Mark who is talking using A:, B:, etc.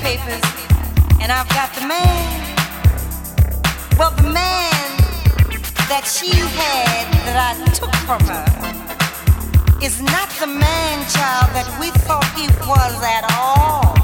A: papers, and I've got the man. Well, the man that she had that I took from her is not the man, child, that we thought he was at all.